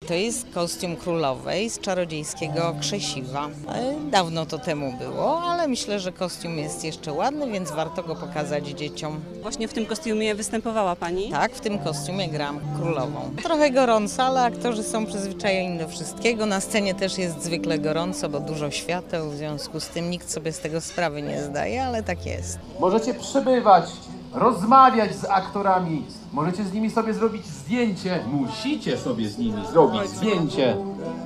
To jest kostium królowej z czarodziejskiego krzesiwa. Dawno to temu było, ale myślę, że kostium jest jeszcze ładny, więc warto go pokazać dzieciom. Właśnie w tym kostiumie występowała Pani? Tak, w tym kostiumie gram królową. Trochę gorąco, ale aktorzy są przyzwyczajeni do wszystkiego. Na scenie też jest zwykle gorąco, bo dużo świateł, w związku z tym nikt sobie z tego sprawy nie zdaje, ale tak jest. Możecie przybywać, rozmawiać z aktorami, możecie z nimi sobie zrobić zdjęcie. Musicie sobie z nimi zrobić zdjęcie.